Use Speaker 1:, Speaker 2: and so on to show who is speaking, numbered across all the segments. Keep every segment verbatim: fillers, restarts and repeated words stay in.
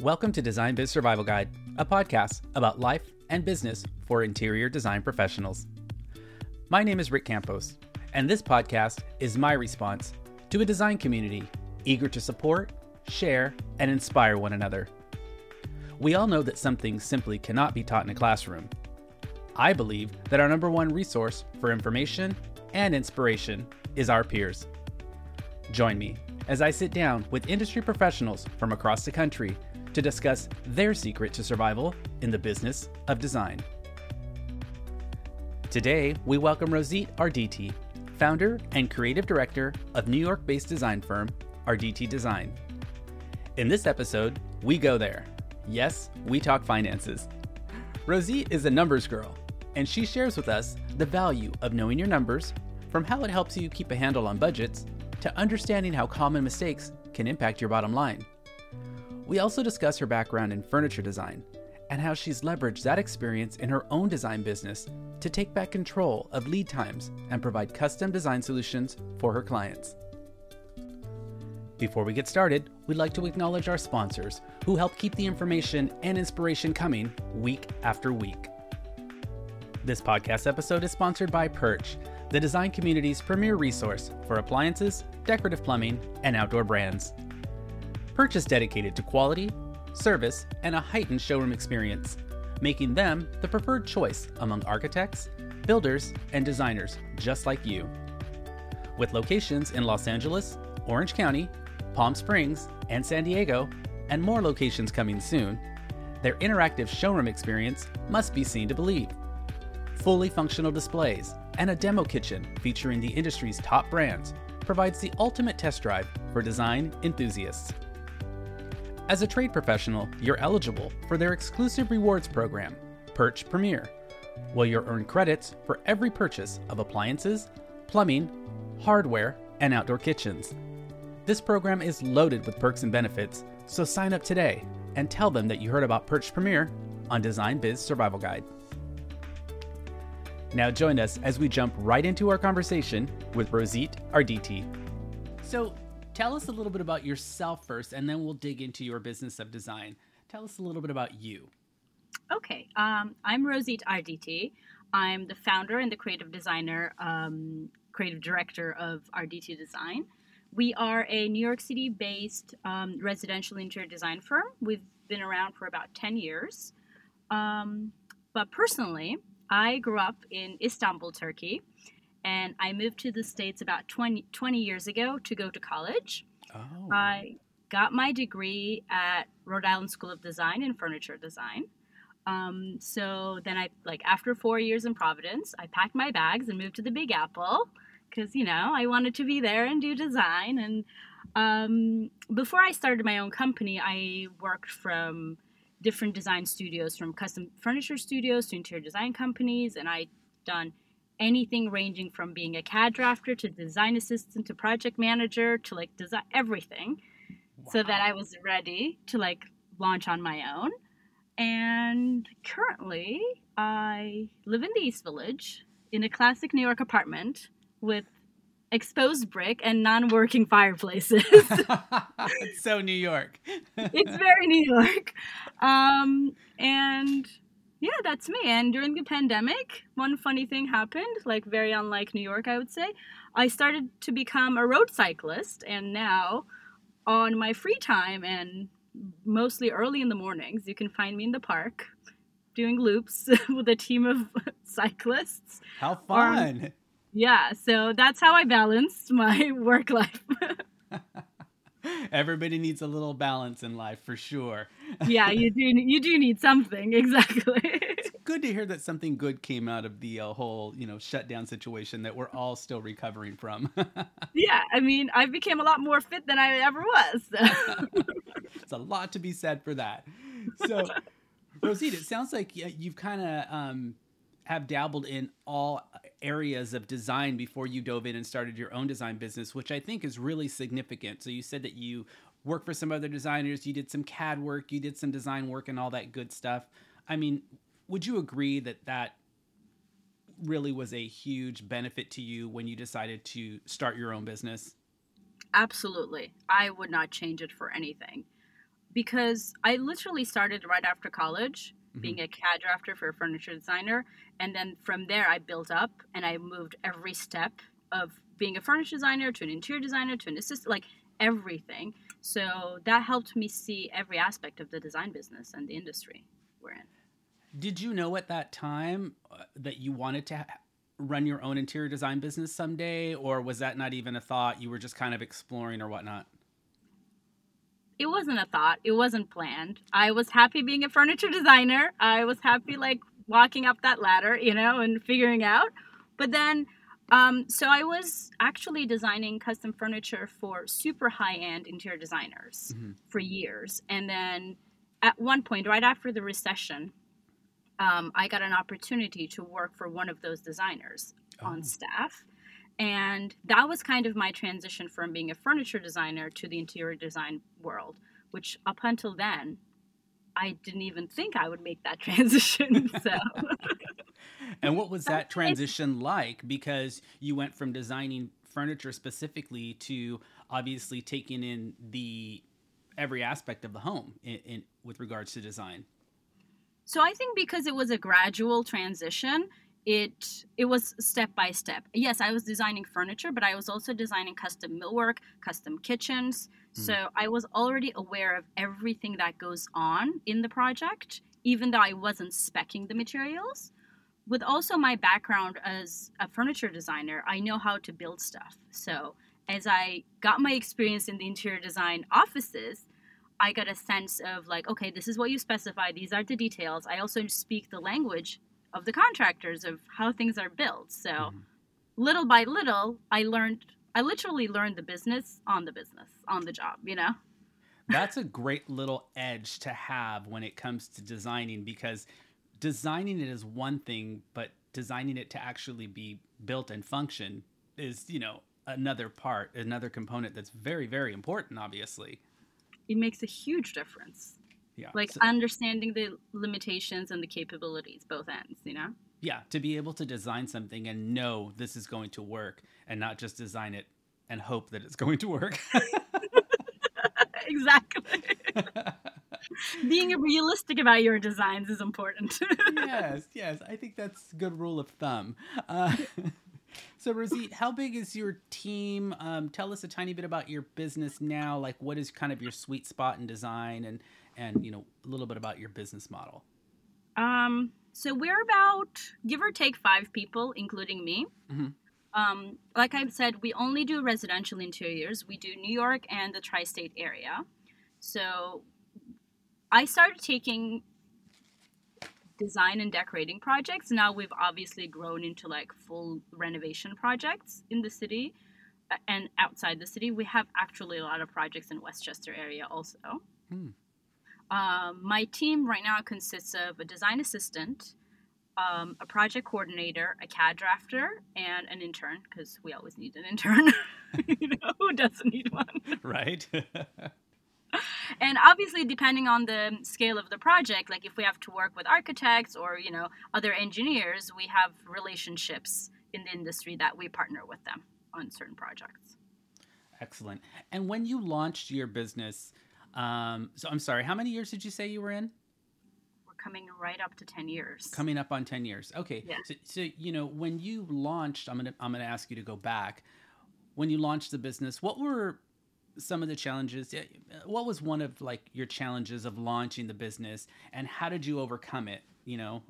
Speaker 1: Welcome to Design Biz Survival Guide, a podcast about life and business for interior design professionals. My name is Rick Campos, and this podcast is my response to a design community eager to support, share, and inspire one another. We all know that some things simply cannot be taught in a classroom. I believe that our number one resource for information and inspiration is our peers. Join me as I sit down with industry professionals from across the country to discuss their secret to survival in the business of design. Today, we welcome Rosita Arditi, founder and creative director of New York-based design firm Arditi Design. In this episode, we go there. Yes, we talk finances. Rosita is a numbers girl, and she shares with us the value of knowing your numbers, from how it helps you keep a handle on budgets, to understanding how common mistakes can impact your bottom line. We also discuss her background in furniture design and how she's leveraged that experience in her own design business to take back control of lead times and provide custom design solutions for her clients. Before we get started, we'd like to acknowledge our sponsors who help keep the information and inspiration coming week after week. This podcast episode is sponsored by Perch, the design community's premier resource for appliances, decorative plumbing, and outdoor brands. Perch is dedicated to quality, service, and a heightened showroom experience, making them the preferred choice among architects, builders, and designers just like you. With locations in Los Angeles, Orange County, Palm Springs, and San Diego, and more locations coming soon, their interactive showroom experience must be seen to believe. Fully functional displays and a demo kitchen featuring the industry's top brands provides the ultimate test drive for design enthusiasts. As a trade professional, you're eligible for their exclusive rewards program, Perch Premier, where you'll earn credits for every purchase of appliances, plumbing, hardware, and outdoor kitchens. This program is loaded with perks and benefits, so sign up today and tell them that you heard about Perch Premier on Design Biz Survival Guide. Now join us as we jump right into our conversation with Rosita Arditi. So tell us a little bit about yourself first, and then we'll dig into your business of design. Tell us a little bit about you.
Speaker 2: Okay, um, I'm Rosita Arditi. I'm the founder and the creative designer, um, creative director of Arditi Design. We are a New York City-based um, residential interior design firm. We've been around for about ten years. Um, but personally, I grew up in Istanbul, Turkey, and I moved to the States about twenty, twenty years ago to go to college.
Speaker 1: Oh.
Speaker 2: I got my degree at Rhode Island School of Design in furniture design. Um, so then I, like after four years in Providence, I packed my bags and moved to the Big Apple because, you know, I wanted to be there and do design. And um, before I started my own company, I worked from different design studios, from custom furniture studios to interior design companies, and I done anything ranging from being a C A D drafter to design assistant to project manager to like design everything. Wow. So that I was ready to like launch on my own. And currently I live in the East Village in a classic New York apartment with exposed brick and non-working fireplaces.
Speaker 1: It's so New York.
Speaker 2: It's very New York. Um, and yeah, that's me. And during the pandemic, one funny thing happened, like very unlike New York, I would say. I started to become a road cyclist, and now on my free time and mostly early in the mornings, you can find me in the park doing loops with a team of cyclists.
Speaker 1: How fun.
Speaker 2: Um, yeah, so that's how I balance my work life.
Speaker 1: Everybody needs a little balance in life, for sure.
Speaker 2: Yeah, you do. You do need something, exactly.
Speaker 1: It's good to hear that something good came out of the uh, whole, you know, shutdown situation that we're all still recovering from.
Speaker 2: Yeah, I mean, I became a lot more fit than I ever was. So.
Speaker 1: It's a lot to be said for that. So, Rosita, it sounds like you've kind of um, have dabbled in all areas of design before you dove in and started your own design business, which I think is really significant. So you said that you worked for some other designers, you did some C A D work, you did some design work and all that good stuff. I mean, would you agree that that really was a huge benefit to you when you decided to start your own business?
Speaker 2: Absolutely. I would not change it for anything. because I literally started right after college being
Speaker 1: Mm-hmm.
Speaker 2: a C A D drafter for a furniture designer. And then from there, I built up and I moved every step of being a furniture designer to an interior designer to an assistant, like everything. So that helped me see every aspect of the design business and the industry we're in.
Speaker 1: Did you know at that time uh, that you wanted to ha- run your own interior design business someday, or was that not even a thought? You were just kind of exploring or whatnot?
Speaker 2: It wasn't a thought. It wasn't planned. I was happy being a furniture designer. I was happy like walking up that ladder, you know, and figuring out. But then, um, so I was actually designing custom furniture for super high-end interior designers
Speaker 1: Mm-hmm.
Speaker 2: for years. And then at one point, right after the recession, um, I got an opportunity to work for one of those designers on
Speaker 1: Oh,
Speaker 2: staff. And that was kind of my transition from being a furniture designer to the interior design world, which up until then, I didn't even think I would make that transition. So
Speaker 1: and what was
Speaker 2: that's
Speaker 1: that
Speaker 2: it.
Speaker 1: transition like? Because you went from designing furniture specifically to obviously taking in the every aspect of the home in, in with regards to design.
Speaker 2: So I think because it was a gradual transition, it it was step by step. Yes, I was designing furniture, but I was also designing custom millwork, custom kitchens.
Speaker 1: Mm.
Speaker 2: So I was already aware of everything that goes on in the project, even though I wasn't speccing the materials. With also my background as a furniture designer, I know how to build stuff. So as I got my experience in the interior design offices, I got a sense of like, okay, this is what you specify. These are the details. I also speak the language of the contractors of how things are built. So
Speaker 1: Mhm.
Speaker 2: little by little, I learned, I literally learned the business on the business, on the job, you know?
Speaker 1: That's a great little edge to have when it comes to designing, because designing it is one thing, but designing it to actually be built and function is, you know, another part, another component that's very, very important, obviously.
Speaker 2: It makes a huge difference.
Speaker 1: Yeah.
Speaker 2: Like
Speaker 1: So,
Speaker 2: understanding the limitations and the capabilities, both ends, you know?
Speaker 1: yeah, to be able to design something and know this is going to work and not just design it and hope that it's going to work.
Speaker 2: Exactly. Being realistic about your designs is important.
Speaker 1: Yes, yes. I think that's a good rule of thumb. Uh, so, Rosita, how big is your team? Um, tell us a tiny bit about your business now. Like, what is kind of your sweet spot in design, and and you know a little bit about your business model.
Speaker 2: Um, so we're about give or take five people, including me.
Speaker 1: Hmm.
Speaker 2: Um, like I've said, we only do residential interiors. We do New York and the tri-state area. So I started taking design and decorating projects. Now we've obviously grown into like full renovation projects in the city uh, and outside the city. We have actually a lot of projects in Westchester area also.
Speaker 1: Hmm.
Speaker 2: Um, my team right now consists of a design assistant, um, a project coordinator, a C A D drafter, and an intern, because we always need an intern. You know, who doesn't need one?
Speaker 1: Right.
Speaker 2: And obviously, depending on the scale of the project, like if we have to work with architects or, you know, other engineers, we have relationships in the industry that we partner with them on certain projects.
Speaker 1: Excellent. And when you launched your business, um, so I'm sorry, how many years did you say you were in?
Speaker 2: We're coming right up to ten years.
Speaker 1: Coming up on ten years. Okay.
Speaker 2: Yeah.
Speaker 1: So, so you know, when you launched, I'm gonna I'm gonna ask you to go back. When you launched the business, what were some of the challenges? Yeah, what was one of like your challenges of launching the business, and how did you overcome it? You know.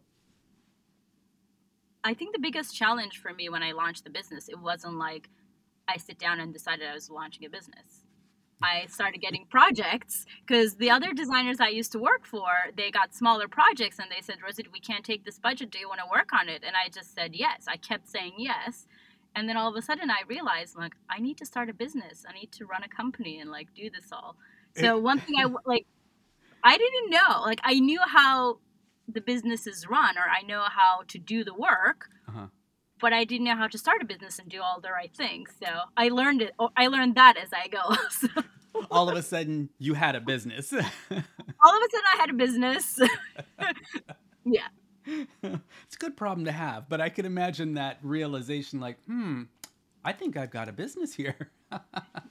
Speaker 2: I think the biggest challenge for me when I launched the business, it wasn't like I sit down and decided I was launching a business. I started getting projects because the other designers I used to work for, they got smaller projects and they said, Rosie, we can't take this budget. Do you want to work on it? And I just said yes. I kept saying yes. And then all of a sudden I realized, like, I need to start a business. I need to run a company and like do this all. So one thing I like, I didn't know, like I knew how the business is run or I know how to do the work,
Speaker 1: Uh-huh.
Speaker 2: but I didn't know how to start a business and do all the right things. So I learned it. I learned that as I go. So
Speaker 1: All of a sudden, you had a business.
Speaker 2: all of a sudden I had a business. Yeah.
Speaker 1: It's a good problem to have, but I could imagine that realization, like, hmm, I think I've got a business here.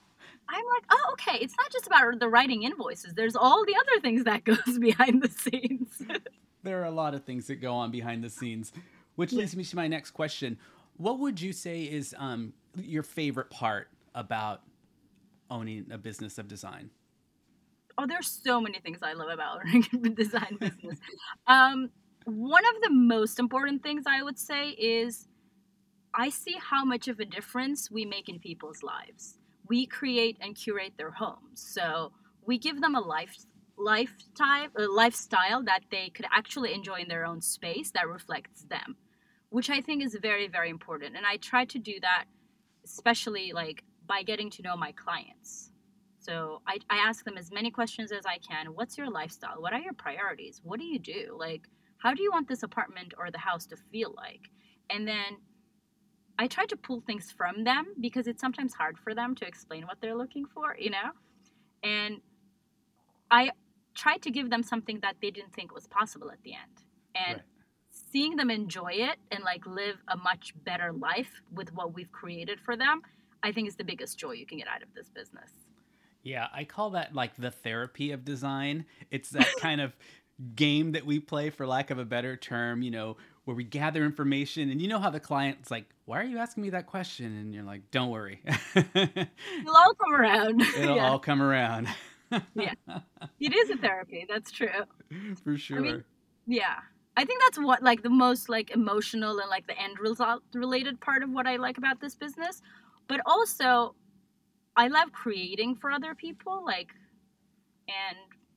Speaker 2: I'm like, oh, okay, it's not just about the writing invoices. There's all the other things that goes behind the scenes.
Speaker 1: There are a lot of things that go on behind the scenes, which leads me to my next question. What would you say is um, your favorite part about owning a business of design?
Speaker 2: Oh, there's so many things I love about owning a design business. Um, one of the most important things I would say is I see how much of a difference we make in people's lives. We create and curate their homes. So we give them a life lifetime a lifestyle that they could actually enjoy in their own space that reflects them, which I think is very, very important. And I try to do that, especially like by getting to know my clients. So I, I ask them as many questions as I can. What's your lifestyle? What are your priorities? What do you do? Like, how do you want this apartment or the house to feel like? And then I try to pull things from them because it's sometimes hard for them to explain what they're looking for, you know? And I try to give them something that they didn't think was possible at the end. And right. Seeing them enjoy it and like live a much better life with what we've created for them, I think is the biggest joy you can get out of this business.
Speaker 1: Yeah, I call that like the therapy of design. It's that kind of game that we play, for lack of a better term, you know, where we gather information, and you know how the client's like, why are you asking me that question? And you're like, don't worry.
Speaker 2: It'll all come around.
Speaker 1: It'll
Speaker 2: yeah.
Speaker 1: all come around.
Speaker 2: Yeah. It is a therapy. That's true.
Speaker 1: For sure.
Speaker 2: I mean, yeah. I think that's what, like, the most, like, emotional and, like, the end result related part of what I like about this business. But also, I love creating for other people, like, and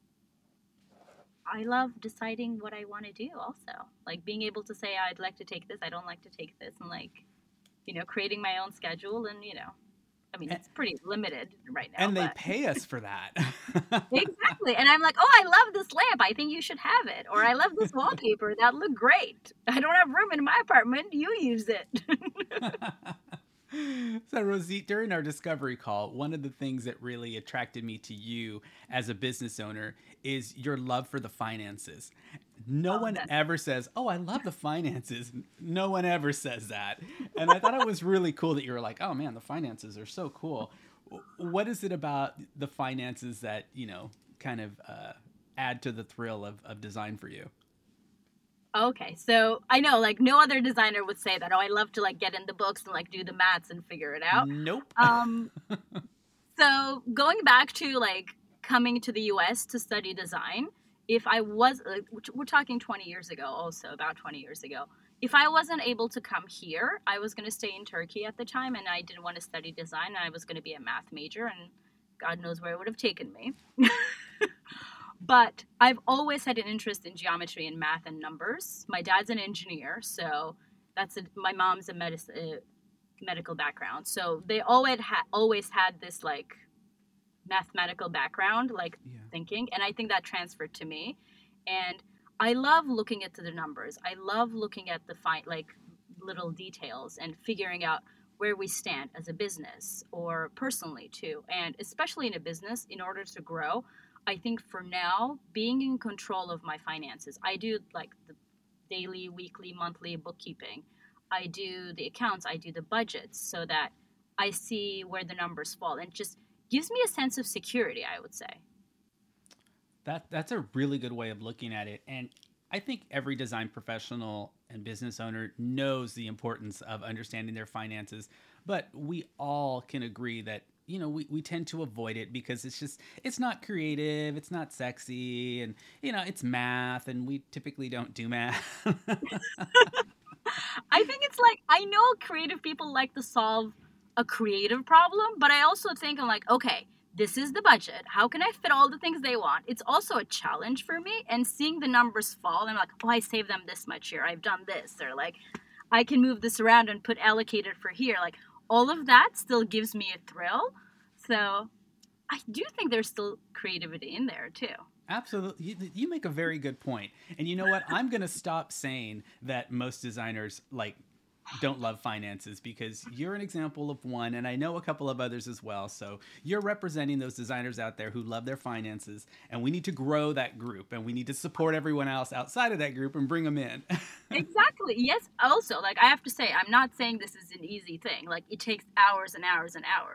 Speaker 2: I love deciding what I want to do also. Like being able to say, I'd like to take this, I don't like to take this, and like, you know, creating my own schedule. And, you know, I mean, it's pretty limited right now.
Speaker 1: And they
Speaker 2: but...
Speaker 1: pay us for that.
Speaker 2: Exactly. And I'm like, oh, I love this lamp. I think you should have it. Or I love this wallpaper. That looked great. I don't have room in my apartment. You use it.
Speaker 1: So, Rosit, during our discovery call, one of the things that really attracted me to you as a business owner is your love for the finances. No oh, one that's... ever says, oh, I love the finances. No one ever says that. And I thought it was really cool that you were like, oh, man, the finances are so cool. What is it about the finances that, you know, kind of uh, add to the thrill of, of design for you?
Speaker 2: Okay, so I know, like, no other designer would say that. Oh, I love to, like, get in the books and, like, do the maths and figure it out.
Speaker 1: Nope.
Speaker 2: Um, so going back to, like, coming to the U S to study design, if I was, like, we're talking twenty years ago also, about twenty years ago. If I wasn't able to come here, I was going to stay in Turkey at the time, and I didn't want to study design. I was going to be a math major, and God knows where it would have taken me. But I've always had an interest in geometry and math and numbers. My dad's an engineer, so that's a, my mom's a medicine, uh, medical background. So they always had always had this like mathematical background, like yeah. thinking, and I think that transferred to me. And I love looking at the numbers. I love looking at the fine, like little details and figuring out where we stand as a business or personally too. And especially in a business, in order to grow, I think for now, being in control of my finances, I do like the daily, weekly, monthly bookkeeping. I do the accounts, I do the budgets so that I see where the numbers fall, and it just gives me a sense of security, I would say.
Speaker 1: That that's a really good way of looking at it. And I think every design professional and business owner knows the importance of understanding their finances, but we all can agree that you know, we, we tend to avoid it because it's just, it's not creative, it's not sexy, and, you know, it's math, and we typically don't do math.
Speaker 2: I think it's like, I know creative people like to solve a creative problem, but I also think I'm like, okay, this is the budget. How can I fit all the things they want? It's also a challenge for me, and seeing the numbers fall, I'm like, oh, I saved them this much here. I've done this. Or like, I can move this around and put allocated for here. Like, all of that still gives me a thrill. So I do think there's still creativity in there too.
Speaker 1: Absolutely. You, you make a very good point. And you know what? I'm going to stop saying that most designers like don't love finances, because you're an example of one, and I know a couple of others as well. So you're representing those designers out there who love their finances, and we need to grow that group, and we need to support everyone else outside of that group and bring them in.
Speaker 2: Exactly. Yes. Also, like, I have to say, I'm not saying this is an easy thing. Like, it takes hours and hours and hours.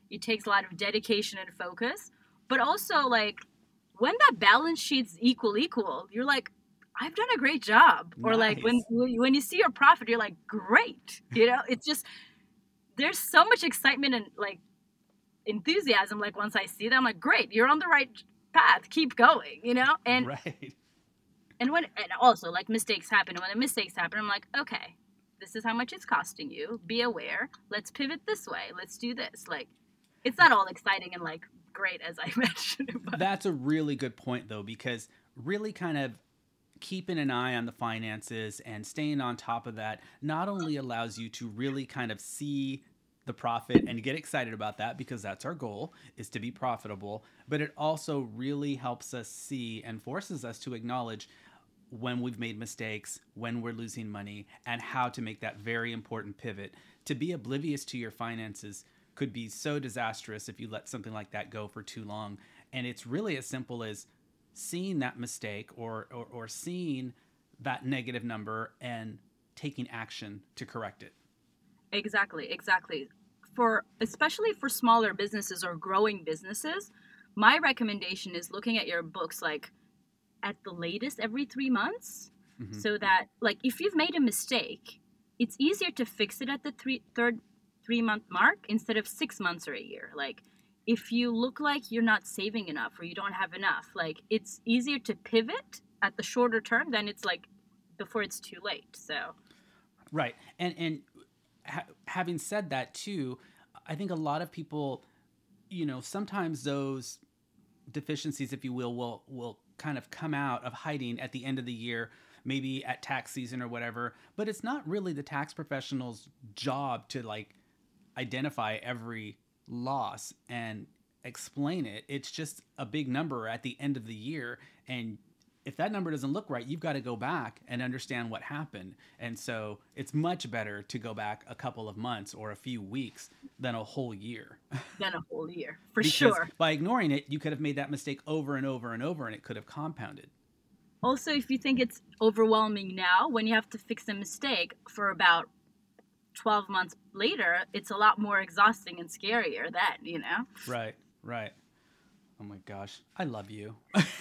Speaker 2: It takes a lot of dedication and focus. But also, like, when that balance sheet's equal equal, you're like, I've done a great job. Nice. Or like when when you see your profit, you're like, great. You know, it's just, there's so much excitement and like enthusiasm. Like once I see that, I'm like, great, you're on the right path. Keep going, you know? And
Speaker 1: right.
Speaker 2: And when and also like mistakes happen. And when the mistakes happen, I'm like, okay, this is how much it's costing you. Be aware. Let's pivot this way. Let's do this. Like, it's not all exciting and like great as I mentioned. But.
Speaker 1: That's a really good point though, because really kind of keeping an eye on the finances and staying on top of that not only allows you to really kind of see the profit and get excited about that, because that's our goal, is to be profitable, but it also really helps us see and forces us to acknowledge when we've made mistakes, when we're losing money, and how to make that very important pivot. To be oblivious to your finances could be so disastrous if you let something like that go for too long. And it's really as simple as seeing that mistake or, or, or seeing that negative number and taking action to correct it.
Speaker 2: Exactly, exactly. For especially for smaller businesses or growing businesses, my recommendation is looking at your books like at the latest every three months, mm-hmm. so that like if you've made a mistake, it's easier to fix it at the three, third three month mark instead of six months or a year. Like if you look like you're not saving enough or you don't have enough, like it's easier to pivot at the shorter term than it's like before it's too late. So,
Speaker 1: right, and and. Ha- having said that too, I think a lot of people, you know, sometimes those deficiencies, if you will, will will kind of come out of hiding at the end of the year, maybe at tax season or whatever. But it's not really the tax professional's job to like identify every loss and explain it. It's just a big number at the end of the year, and if that number doesn't look right, you've got to go back and understand what happened. And so it's much better to go back a couple of months or a few weeks than a whole year.
Speaker 2: Than a whole year, for
Speaker 1: because
Speaker 2: sure.
Speaker 1: By ignoring it, you could have made that mistake over and over and over, and it could have compounded.
Speaker 2: Also, if you think it's overwhelming now, when you have to fix a mistake for about twelve months later, it's a lot more exhausting and scarier then, you know?
Speaker 1: Right, right. Oh my gosh, I love you.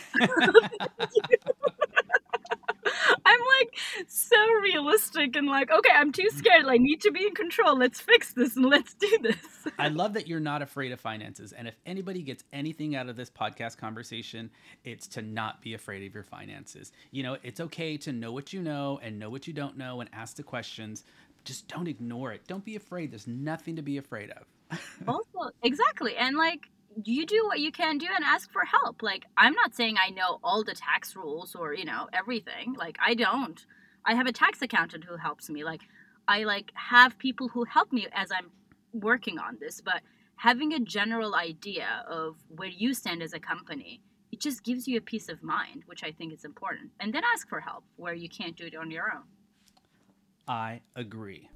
Speaker 2: I'm like so realistic and like, okay, I'm too scared. I need to be in control. Let's fix this and let's do this.
Speaker 1: I love that you're not afraid of finances. And if anybody gets anything out of this podcast conversation, it's to not be afraid of your finances. You know, it's okay to know what you know and know what you don't know and ask the questions. Just don't ignore it. Don't be afraid. There's nothing to be afraid of.
Speaker 2: Also, exactly. And like, you do what you can do and ask for help. Like, I'm not saying I know all the tax rules or, you know, everything. Like, I don't. I have a tax accountant who helps me. Like, I, like, have people who help me as I'm working on this. But having a general idea of where you stand as a company, it just gives you a peace of mind, which I think is important. And then ask for help where you can't do it on your own.
Speaker 1: I agree.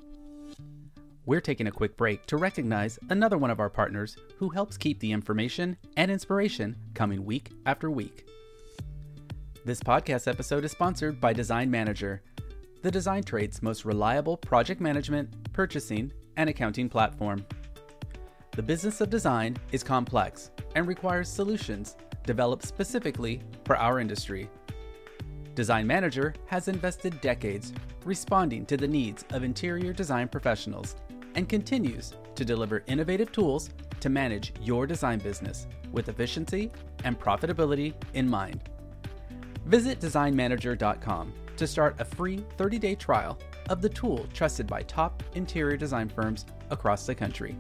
Speaker 1: We're taking a quick break to recognize another one of our partners who helps keep the information and inspiration coming week after week. This podcast episode is sponsored by Design Manager, the design trade's most reliable project management, purchasing, and accounting platform. The business of design is complex and requires solutions developed specifically for our industry. Design Manager has invested decades responding to the needs of interior design professionals and continues to deliver innovative tools to manage your design business with efficiency and profitability in mind. Visit design manager dot com to start a free thirty-day trial of the tool trusted by top interior design firms across the country.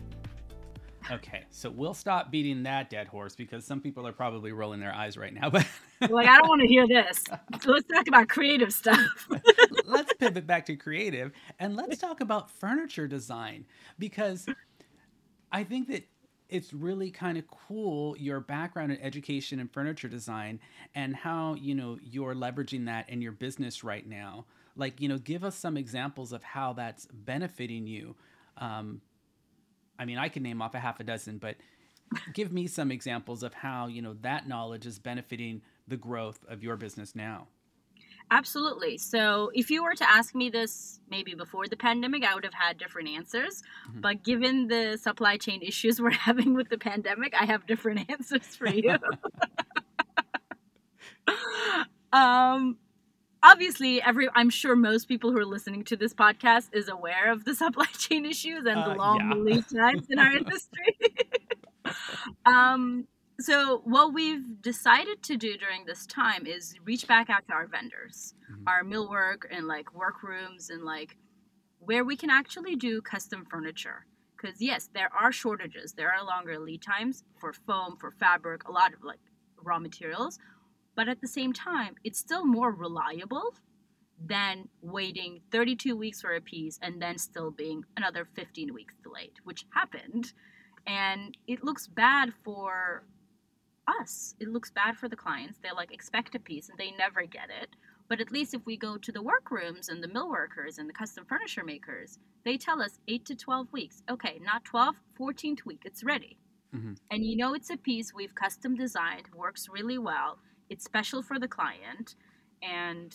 Speaker 1: Okay, so we'll stop beating that dead horse because some people are probably rolling their eyes right now. But
Speaker 2: like, I don't want to hear this. So let's talk about creative stuff.
Speaker 1: Let's pivot back to creative and let's talk about furniture design, because I think that it's really kind of cool, your background in education and furniture design and how, you know, you're leveraging that in your business right now. Like, you know, give us some examples of how that's benefiting you. Um, I mean, I can name off a half a dozen, but give me some examples of how, you know, that knowledge is benefiting the growth of your business now.
Speaker 2: Absolutely. So if you were to ask me this maybe before the pandemic, I would have had different answers.
Speaker 1: Mm-hmm.
Speaker 2: But given the supply chain issues we're having with the pandemic, I have different answers for you. um, obviously, every I'm sure most people who are listening to this podcast is aware of the supply chain issues and the
Speaker 1: Uh,
Speaker 2: long
Speaker 1: yeah.
Speaker 2: lead times in our industry. um, so what we've decided to do during this time is reach back out to our vendors,
Speaker 1: Mhm.
Speaker 2: our millwork and like workrooms and like where we can actually do custom furniture. Because yes, there are shortages. There are longer lead times for foam, for fabric, a lot of like raw materials. But at the same time, it's still more reliable than waiting thirty-two weeks for a piece and then still being another fifteen weeks delayed, which happened. And it looks bad for us. It looks bad for the clients. They like expect a piece and they never get it. But at least if we go to the workrooms and the mill workers and the custom furniture makers, they tell us eight to twelve weeks. Okay, not twelve, fourteenth week, it's ready.
Speaker 1: Mm-hmm.
Speaker 2: And you know it's a piece we've custom designed, works really well. It's special for the client. And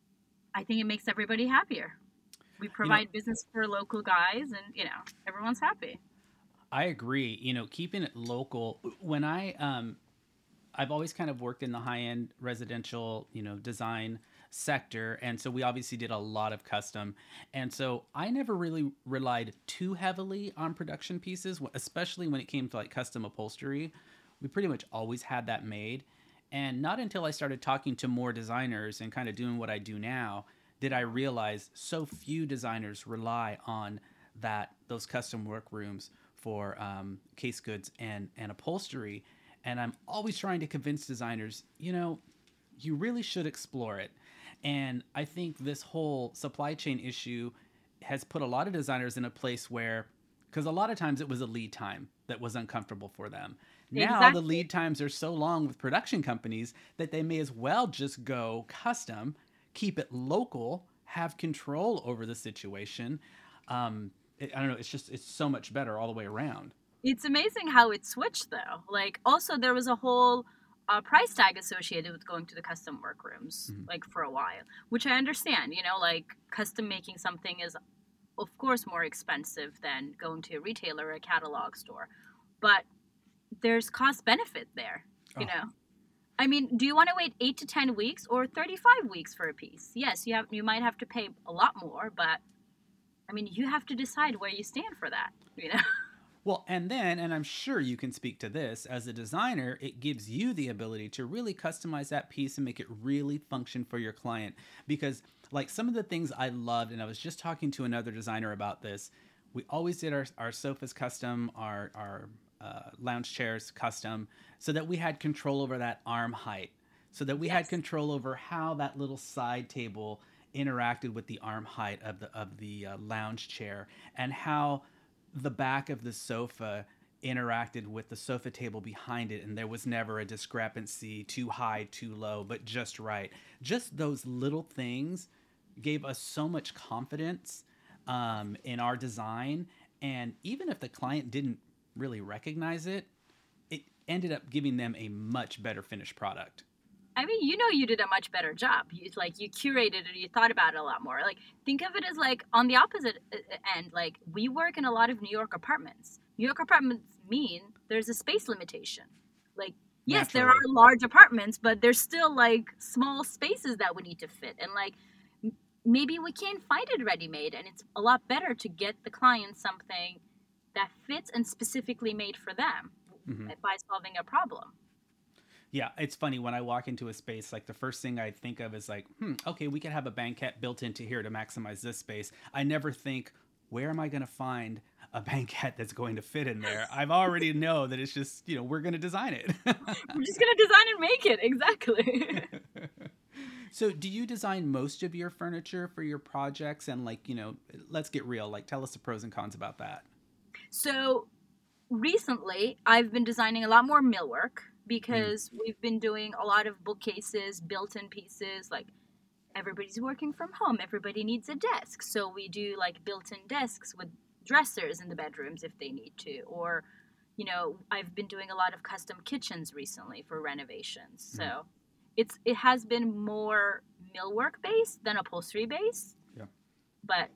Speaker 2: I think it makes everybody happier. We provide
Speaker 1: You know,
Speaker 2: business for local guys and, you know, everyone's happy.
Speaker 1: I agree. You know, keeping it local. When I um, I've always kind of worked in the high end residential, you know, design sector. And so we obviously did a lot of custom. And so I never really relied too heavily on production pieces, especially when it came to like custom upholstery. We pretty much always had that made. And not until I started talking to more designers and kind of doing what I do now did I realize so few designers rely on that those custom workrooms for um, case goods and, and upholstery. And I'm always trying to convince designers, you know, you really should explore it. And I think this whole supply chain issue has put a lot of designers in a place where, because a lot of times it was a lead time that was uncomfortable for them. Now the
Speaker 2: Exactly.
Speaker 1: lead times are so long with production companies that they may as well just go custom, keep it local, have control over the situation. Um, it, I don't know. It's just, it's so much better all the way around.
Speaker 2: It's amazing how it switched though. Like also there was a whole uh, price tag associated with going to the custom workrooms
Speaker 1: Mhm.
Speaker 2: like for a while, which I understand, you know, like custom making something is of course more expensive than going to a retailer or a catalog store. But there's cost benefit there, you
Speaker 1: Oh,
Speaker 2: know. I mean, do you want to wait eight to ten weeks or thirty-five weeks for a piece? Yes, you have you might have to pay a lot more, but I mean, you have to decide where you stand for that, you know.
Speaker 1: well, and then, and I'm sure you can speak to this, as a designer, it gives you the ability to really customize that piece and make it really function for your client. Because, like, some of the things I loved, and I was just talking to another designer about this, we always did our, our sofas custom, our, our uh, lounge chairs custom, so that we had control over that arm height, so that we had
Speaker 2: Yes.
Speaker 1: control over how that little side table interacted with the arm height of the of the uh, lounge chair, and how the back of the sofa interacted with the sofa table behind it, and there was never a discrepancy, too high, too low, but just right. Just those little things gave us so much confidence um, in our design. And even if the client didn't really recognize it, it ended up giving them a much better finished product.
Speaker 2: I mean, you know, you did a much better job. You, like you curated it, you thought about it a lot more. Like think of it as like on the opposite uh, end. Like we work in a lot of New York apartments. New York apartments mean there's a space limitation. Like yes, there are
Speaker 1: Naturally.
Speaker 2: large apartments, but there's still like small spaces that we need to fit. And like m- maybe we can't find it ready made, and it's a lot better to get the client something that fits and specifically made for them
Speaker 1: Hmm.
Speaker 2: by solving a problem.
Speaker 1: Yeah, it's funny when I walk into a space, like the first thing I think of is like, hmm, okay, we could have a banquette built into here to maximize this space. I never think, where am I going to find a banquette that's going to fit in there? I've already know that it's just, you know, we're going to design it.
Speaker 2: We're just gonna design and make it exactly.
Speaker 1: So, do you design most of your furniture for your projects? And like, you know, let's get real. Like, tell us the pros and cons about that.
Speaker 2: So recently, I've been designing a lot more millwork
Speaker 1: Mm,
Speaker 2: because we've been doing a lot of bookcases, built-in pieces. Like everybody's working from home, everybody needs a desk, so we do like built-in desks with dressers in the bedrooms if they need to. Or, you know, I've been doing a lot of custom kitchens recently for renovations.
Speaker 1: mm,
Speaker 2: So it's it has been more millwork based than upholstery based.
Speaker 1: Yeah.
Speaker 2: But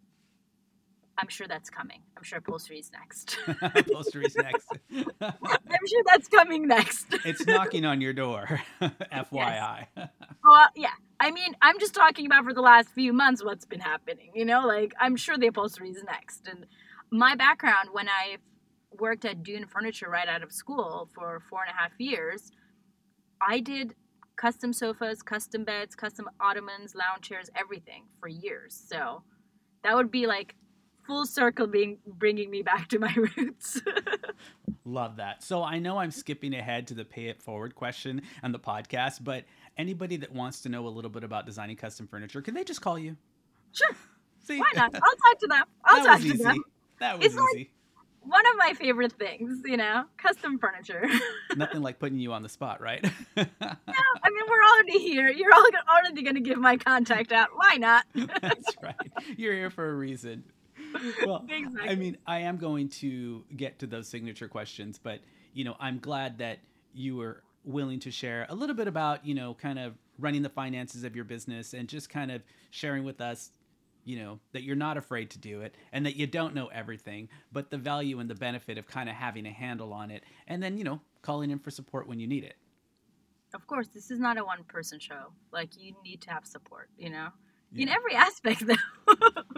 Speaker 2: I'm sure that's coming. I'm sure upholstery is next.
Speaker 1: Upholstery's next.
Speaker 2: I'm sure that's coming next.
Speaker 1: It's knocking on your door, F Y I.
Speaker 2: Yes. Well, yeah. I mean, I'm just talking about for the last few months what's been happening. You know, like I'm sure the upholstery is next. And my background, when I worked at Dune Furniture right out of school for four and a half years, I did custom sofas, custom beds, custom ottomans, lounge chairs, everything for years. So that would be like full circle being bringing me back to my roots.
Speaker 1: Love that. So I know I'm skipping ahead to the pay it forward question on the podcast, but anybody that wants to know a little bit about designing custom furniture, can they just call you?
Speaker 2: Sure.
Speaker 1: See?
Speaker 2: Why not? I'll talk to them. I'll
Speaker 1: that
Speaker 2: talk
Speaker 1: was
Speaker 2: to
Speaker 1: easy.
Speaker 2: them.
Speaker 1: That was
Speaker 2: It's
Speaker 1: easy.
Speaker 2: like one of my favorite things, you know, custom furniture.
Speaker 1: Nothing like putting you on the spot, right?
Speaker 2: Yeah, I mean, we're already here. You're all go- already going to give my contact out. Why not?
Speaker 1: That's right. You're here for a reason. Well,
Speaker 2: Exactly.
Speaker 1: I mean, I am going to get to those signature questions, but, you know, I'm glad that you were willing to share a little bit about, you know, kind of running the finances of your business and just kind of sharing with us, you know, that you're not afraid to do it and that you don't know everything, but the value and the benefit of kind of having a handle on it and then, you know, calling in for support when you need it.
Speaker 2: Of course, this is not a one person show. Like, you need to have support, you know, in
Speaker 1: Yeah.
Speaker 2: every aspect, though.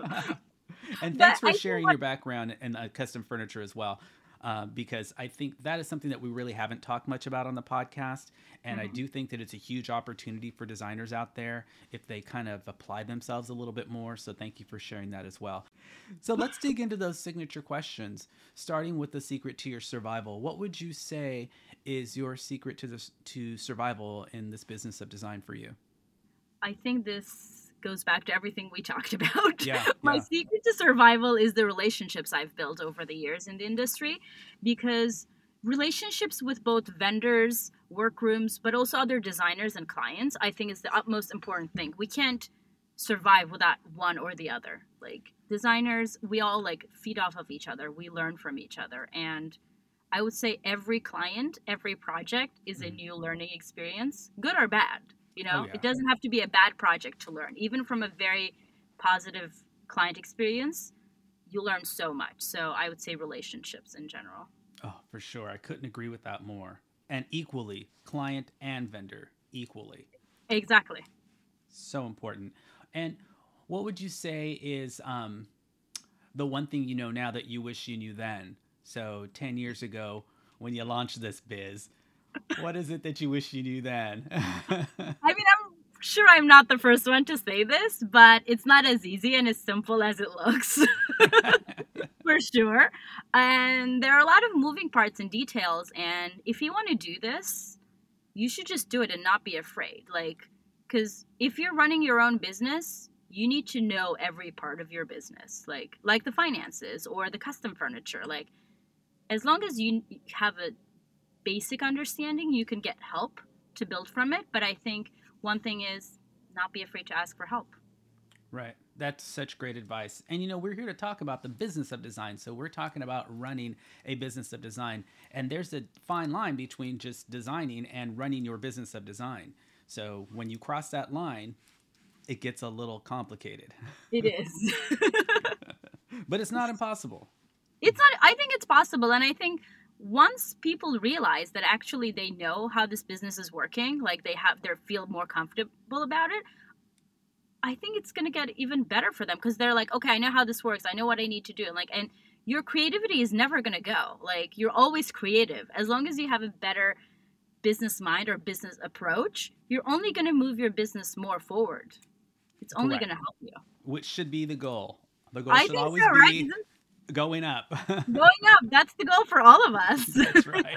Speaker 1: And
Speaker 2: But
Speaker 1: thanks for
Speaker 2: I think
Speaker 1: sharing
Speaker 2: what-
Speaker 1: your background in uh, custom furniture as well, uh, because I think that is something that we really haven't talked much about on the podcast. And I
Speaker 2: Mhm.
Speaker 1: do think that it's a huge opportunity for designers out there if they kind of apply themselves a little bit more. So thank you for sharing that as well. So let's dig into those signature questions, starting with the secret to your survival. What would you say is your secret to this, to survival in this business of design for you?
Speaker 2: I think this goes back to everything we talked about.
Speaker 1: Yeah,
Speaker 2: My
Speaker 1: yeah.
Speaker 2: secret to survival is the relationships I've built over the years in the industry, because relationships with both vendors, workrooms, but also other designers and clients, I think is the utmost important thing. We can't survive without one or the other. Like, designers, we all like feed off of each other. We learn from each other. And I would say every client, every project is a
Speaker 1: Mhm.
Speaker 2: new learning experience, good or bad. You know,
Speaker 1: Oh, yeah.
Speaker 2: it doesn't have to be a bad project to learn. Even from a very positive client experience, you learn so much. So I would say relationships in general.
Speaker 1: Oh, for sure. I couldn't agree with that more. And equally, client and vendor, equally.
Speaker 2: Exactly.
Speaker 1: So important. And what would you say is um, the one thing you know now that you wish you knew then? So ten years ago when you launched this biz, what is it that you wish you knew then?
Speaker 2: I mean, I'm sure I'm not the first one to say this, but it's not as easy and as simple as it looks. For sure. And there are a lot of moving parts and details. And if you want to do this, you should just do it and not be afraid. Like, because if you're running your own business, you need to know every part of your business, like like the finances or the custom furniture. Like, as long as you have a basic understanding, you can get help to build from it. But I think one thing is not be afraid to ask for help.
Speaker 1: Right. That's such great advice. And, you know, we're here to talk about the business of design. So we're talking about running a business of design. And there's a fine line between just designing and running your business of design. So when you cross that line, it gets a little complicated.
Speaker 2: It is.
Speaker 1: But it's not impossible.
Speaker 2: It's not, I think it's possible. And I think once people realize that actually they know how this business is working, like they have, they feel more comfortable about it, I think it's going to get even better for them, because they're like, okay, I know how this works. I know what I need to do. And like, and your creativity is never going to go. Like, you're always creative. As long as you have a better business mind or business approach, you're only going to move your business more forward. It's only
Speaker 1: Correct.
Speaker 2: going to help you.
Speaker 1: Which should be the goal. The goal
Speaker 2: I
Speaker 1: should
Speaker 2: think
Speaker 1: always
Speaker 2: so, right?
Speaker 1: be
Speaker 2: Isn't-
Speaker 1: going up.
Speaker 2: Going up. That's the goal for all of us.
Speaker 1: That's right.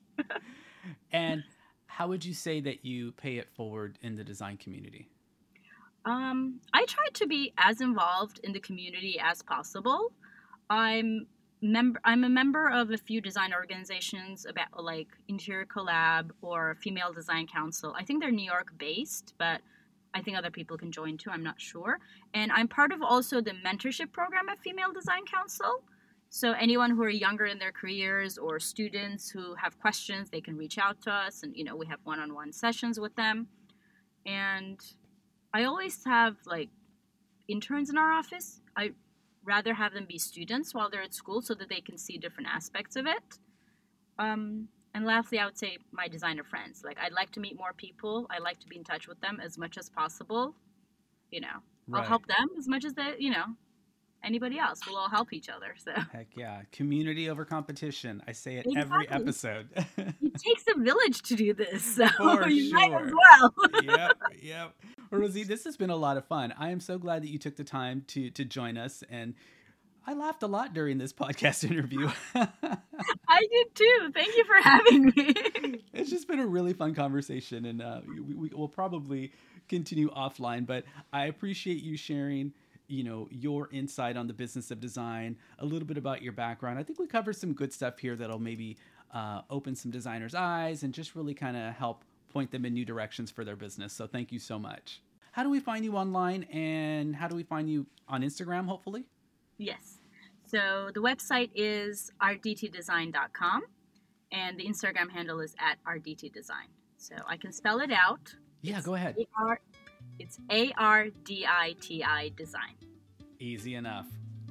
Speaker 1: And how would you say that you pay it forward in the design community?
Speaker 2: Um, I try to be as involved in the community as possible. I'm member. I'm a member of a few design organizations, about like Interior Collab or Female Design Council. I think they're New York based, but I think other people can join too. I'm not sure. And I'm part of also the mentorship program at Female Design Council. So anyone who are younger in their careers or students who have questions, they can reach out to us, and you know we have one-on-one sessions with them. And I always have like interns in our office. I rather have them be students while they're at school so that they can see different aspects of it. Um, and lastly, I would say my designer friends. Like, I'd like to meet more people. I like to be in touch with them as much as possible. You know,
Speaker 1: Right.
Speaker 2: I'll help them as much as they, you know, anybody else. We'll all help each other. So
Speaker 1: Heck yeah. Community over competition. I say it
Speaker 2: Exactly.
Speaker 1: every episode.
Speaker 2: it takes a village to do this. So
Speaker 1: For
Speaker 2: you might as
Speaker 1: sure.
Speaker 2: well.
Speaker 1: Yep, yep. Well, Rosie, this has been a lot of fun. I am so glad that you took the time to to join us, and I laughed a lot during this podcast interview.
Speaker 2: I did too. Thank you for having me.
Speaker 1: It's just been a really fun conversation, and uh, we, we will probably continue offline, but I appreciate you sharing, you know, your insight on the business of design, a little bit about your background. I think we covered some good stuff here that'll maybe uh, open some designers' eyes and just really kind of help point them in new directions for their business. So thank you so much. How do we find you online, and how do we find you on Instagram, hopefully?
Speaker 2: Yes. So the website is r d t design dot com, and the Instagram handle is at r d t design. So I can spell it out.
Speaker 1: Yeah, go ahead.
Speaker 2: A-R, it's A R D I T I design.
Speaker 1: Easy enough.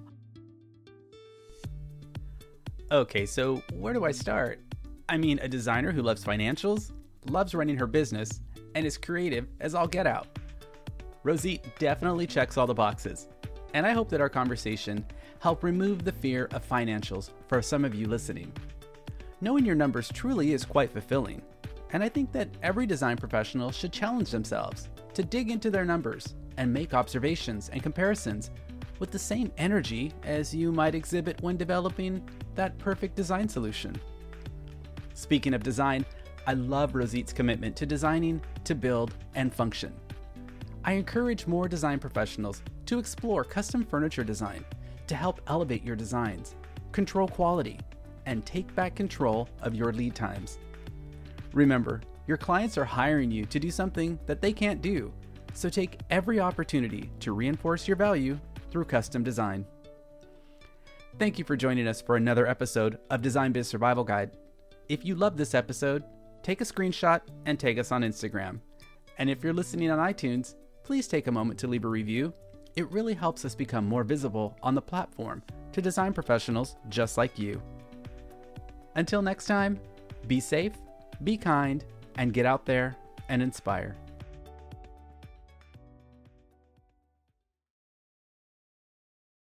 Speaker 1: Okay, so where do I start? I mean, a designer who loves financials, loves running her business, and is creative as all get out. Rosie definitely checks all the boxes, and I hope that our conversation helped remove the fear of financials for some of you listening. Knowing your numbers truly is quite fulfilling, and I think that every design professional should challenge themselves to dig into their numbers and make observations and comparisons with the same energy as you might exhibit when developing that perfect design solution. Speaking of design, I love Rositte's commitment to designing to build and function. I encourage more design professionals to explore custom furniture design to help elevate your designs, control quality, and take back control of your lead times. Remember, your clients are hiring you to do something that they can't do, so take every opportunity to reinforce your value through custom design. Thank you for joining us for another episode of Design Biz Survival Guide. If you loved this episode, take a screenshot and tag us on Instagram. And if you're listening on iTunes, please take a moment to leave a review. It really helps us become more visible on the platform to design professionals just like you. Until next time, be safe, be kind, and get out there and inspire.